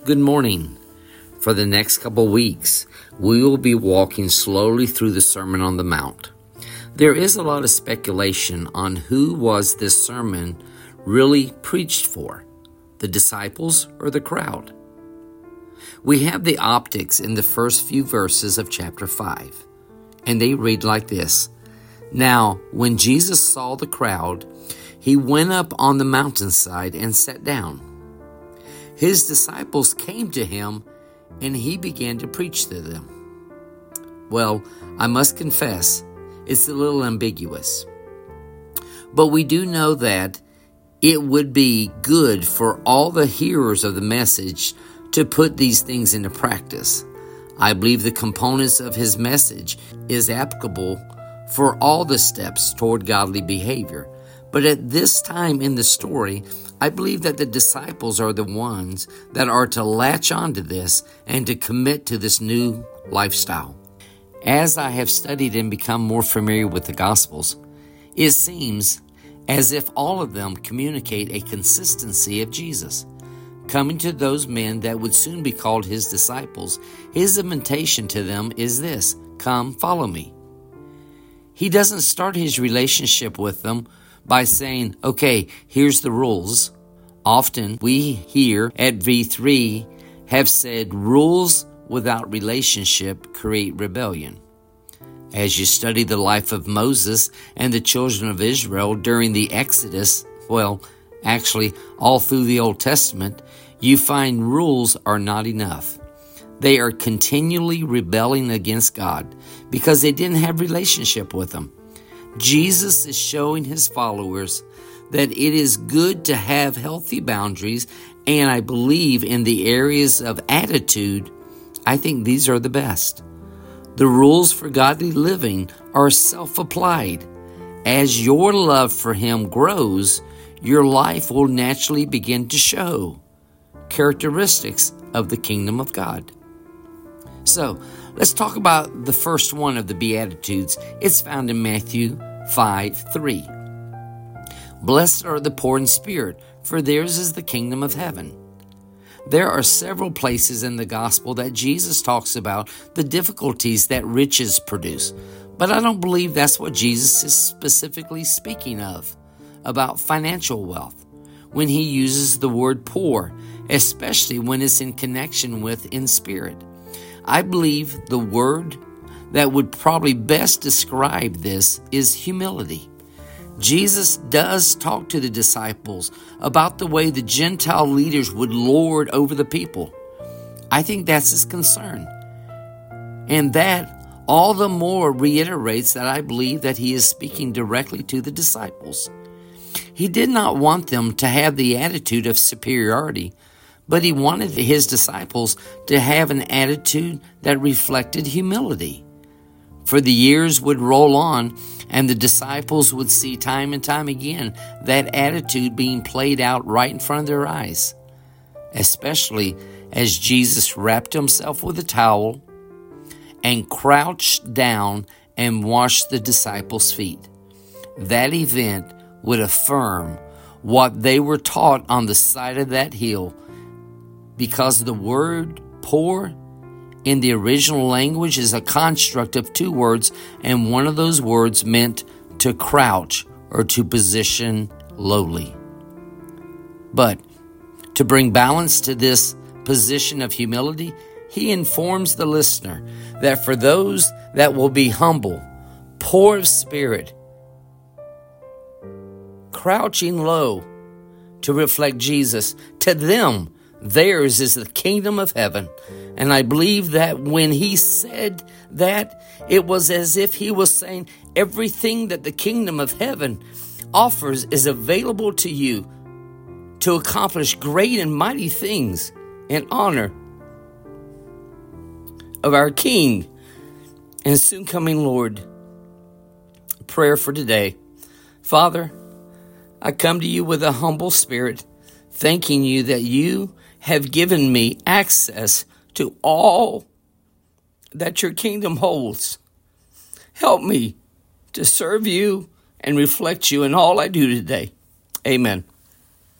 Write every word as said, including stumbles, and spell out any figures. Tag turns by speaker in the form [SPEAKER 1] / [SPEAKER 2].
[SPEAKER 1] Good morning. For the next couple weeks, we will be walking slowly through the Sermon on the Mount. There is a lot of speculation on who was this sermon really preached for, the disciples or the crowd. We have the optics in the first few verses of chapter five, and they read like this. Now, when Jesus saw the crowd, he went up on the mountainside and sat down. His disciples came to him, and he began to preach to them. Well, I must confess, it's a little ambiguous. But we do know that it would be good for all the hearers of the message to put these things into practice. I believe the components of his message is applicable for all the steps toward godly behavior. But at this time in the story, I believe that the disciples are the ones that are to latch onto this and to commit to this new lifestyle. As I have studied and become more familiar with the Gospels, it seems as if all of them communicate a consistency of Jesus. Coming to those men that would soon be called his disciples, his invitation to them is this: come, follow me. He doesn't start his relationship with them by saying, okay, here's the rules. Often we here at V three have said rules without relationship create rebellion. As you study the life of Moses and the children of Israel during the Exodus, well, actually all through the Old Testament, you find rules are not enough. They are continually rebelling against God because they didn't have relationship with him. Jesus is showing his followers that it is good to have healthy boundaries, and I believe in the areas of attitude, I think these are the best. The rules for godly living are self-applied. As your love for him grows, your life will naturally begin to show characteristics of the kingdom of God. So, let's talk about the first one of the Beatitudes. It's found in Matthew five three. Blessed are the poor in spirit, for theirs is the kingdom of heaven. There are several places in the gospel that Jesus talks about the difficulties that riches produce, but I don't believe that's what Jesus is specifically speaking of, about financial wealth, when he uses the word poor, especially when it's in connection with in spirit. I believe the word that would probably best describe this is humility. Jesus does talk to the disciples about the way the Gentile leaders would lord over the people. I think that's his concern. And that all the more reiterates that I believe that he is speaking directly to the disciples. He did not want them to have the attitude of superiority, but he wanted his disciples to have an attitude that reflected humility. For the years would roll on, and the disciples would see time and time again that attitude being played out right in front of their eyes, especially as Jesus wrapped himself with a towel and crouched down and washed the disciples' feet. That event would affirm what they were taught on the side of that hill, because the word poor in the original language is a construct of two words, and one of those words meant to crouch or to position lowly. But to bring balance to this position of humility, he informs the listener that for those that will be humble, poor of spirit, crouching low to reflect Jesus, to them, theirs is the kingdom of heaven. And I believe that when he said that, it was as if he was saying everything that the kingdom of heaven offers is available to you to accomplish great and mighty things in honor of our King and soon coming Lord. Prayer for today. Father, I come to you with a humble spirit, thanking you that you have given me access to all that your kingdom holds. Help me to serve you and reflect you in all I do today. Amen.